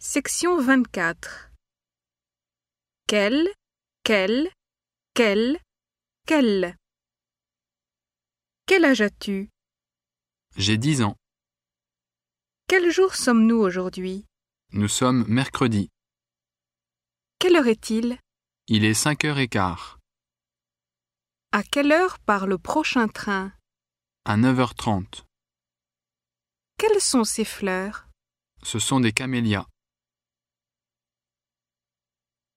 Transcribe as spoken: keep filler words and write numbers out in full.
Section vingt-quatre. Quel, quel, quel, quel. Quel âge as-tu? J'ai dix ans. Quel jour sommes-nous aujourd'hui? Nous sommes mercredi. Quelle heure est-il? Il est cinq heures quinze. À quelle heure part le prochain train? À neuf heures trente. Quelles sont ces fleurs? Ce sont des camélias.